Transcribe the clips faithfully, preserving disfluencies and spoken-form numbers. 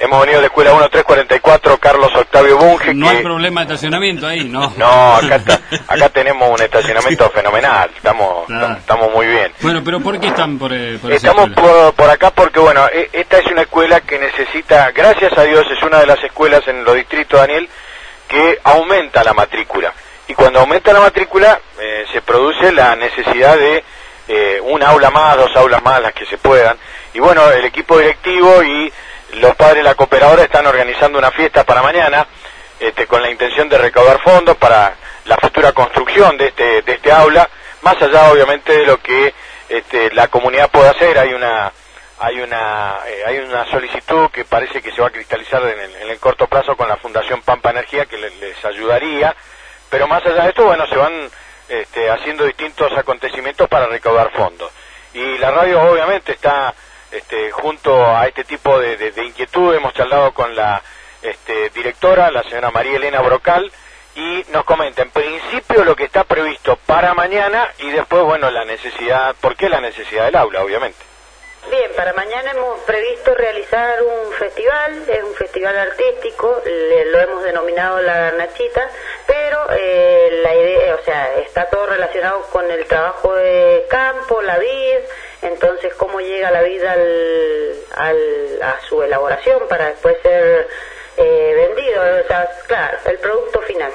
Hemos venido de la escuela uno tres cuarenta y cuatro Carlos Octavio Bunge. No que... hay problema de estacionamiento ahí, ¿no? No, acá, está, acá tenemos un estacionamiento fenomenal, estamos, Nada. estamos muy bien. Bueno, pero ¿por qué están por, eh, por esa Estamos escuela? por, por acá porque, bueno, e- esta es una escuela que necesita, gracias a Dios, es una de las escuelas en los distritos, Daniel, que aumenta la matrícula. Y cuando aumenta la matrícula, eh, se produce la necesidad de eh, un aula más, dos aulas más, las que se puedan. Y bueno, el equipo directivo y los padres de la cooperadora están organizando una fiesta para mañana, este, con la intención de recaudar fondos para la futura construcción de este, de este aula, más allá obviamente de lo que este, la comunidad puede hacer. Hay una hay una eh, hay una solicitud que parece que se va a cristalizar en el, en el corto plazo con la Fundación Pampa Energía, que les, les ayudaría, pero más allá de esto, bueno, se van este, haciendo distintos acontecimientos para recaudar fondos. Y la radio obviamente está este, junto a este tipo de, de, de inquietud. Hemos charlado con la este, directora, la señora María Elena Brocal, y nos comenta en principio lo que está previsto para mañana y después, bueno, la necesidad, ¿por qué la necesidad del aula, obviamente? Bien, para mañana hemos previsto realizar un festival, es un festival artístico, le, lo hemos denominado La Garnachita, pero eh, la idea, o sea, está todo relacionado con el trabajo de campo, la vid, entonces cómo llega la vid al, al, a su elaboración para después ser eh, vendido, o sea, claro, el producto final.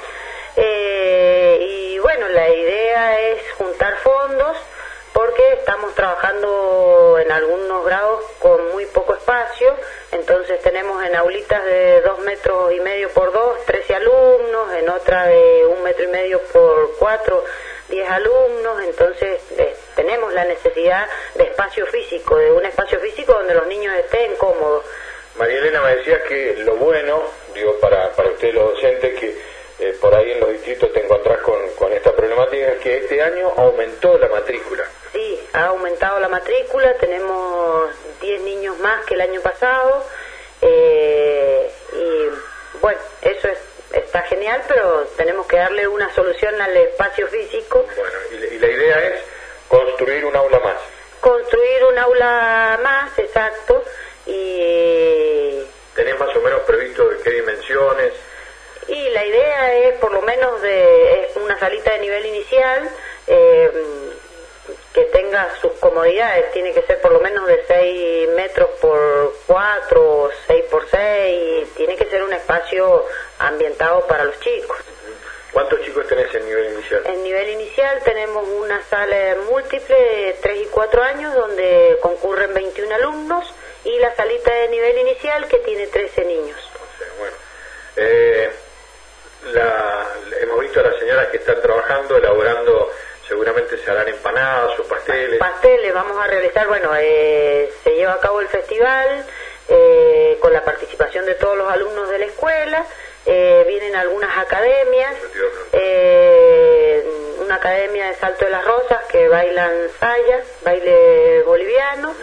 Eh, y bueno, la idea es juntar fondos, porque estamos trabajando en algunos grados con muy poco espacio, entonces tenemos en aulitas de dos metros y medio por dos, trece alumnos, en otra de un metro y medio por cuatro, diez alumnos, entonces eh, tenemos la necesidad de espacio físico, de un espacio físico donde los niños estén cómodos. María Elena, me decías que lo bueno, digo, para, para ustedes los docentes, que eh, por ahí en los distritos te encontrás con, con esta problemática, es que este año aumentó la matrícula. Sí, ha aumentado la matrícula, tenemos diez niños más que el año pasado, eh, y bueno, eso es, está genial, pero tenemos que darle una solución al espacio físico. Bueno, y, y la idea es construir un aula más. Construir un aula más, exacto, y... ¿Tenés más o menos previsto de qué dimensiones? Y la idea es por lo menos de es una salita de nivel inicial, eh, que tenga sus comodidades, tiene que ser por lo menos de seis metros por cuatro, seis por seis, tiene que ser un espacio ambientado para los chicos. ¿Cuántos chicos tenés en nivel inicial? En nivel inicial tenemos una sala múltiple de tres y cuatro años donde concurren veintiún alumnos y la salita de nivel inicial que tiene trece niños. Okay, bueno. Eh, la, hemos visto a las señoras que están trabajando, elaborando, seguramente se harán empanadas o pasteles. Pasteles vamos a realizar, bueno, eh, se lleva a cabo el festival eh, con la participación de todos los alumnos de la escuela, eh, vienen algunas academias, eh, una academia de Salto de las Rosas que bailan saya, baile boliviano,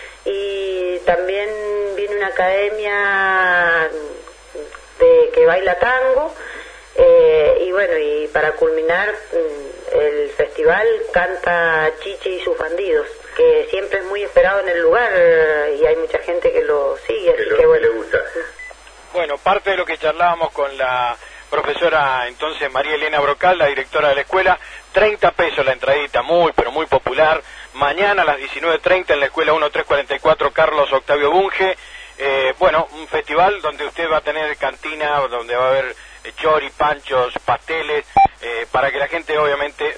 y también viene una academia de que baila tango, eh, y bueno, y para culminar el festival canta Chiche y sus bandidos, que siempre es muy esperado en el lugar y hay mucha gente que lo sigue, que así lo, que bueno. le gusta. Bueno, parte de lo que charlábamos con la profesora entonces María Elena Brocal, la directora de la escuela, treinta pesos la entradita, muy pero muy popular. Mañana a las diecinueve treinta en la escuela uno tres cuarenta y cuatro Carlos Octavio Bunge. Eh, bueno, un festival donde usted va a tener cantina, donde va a haber eh, chori, panchos, pasteles, eh, para que la gente obviamente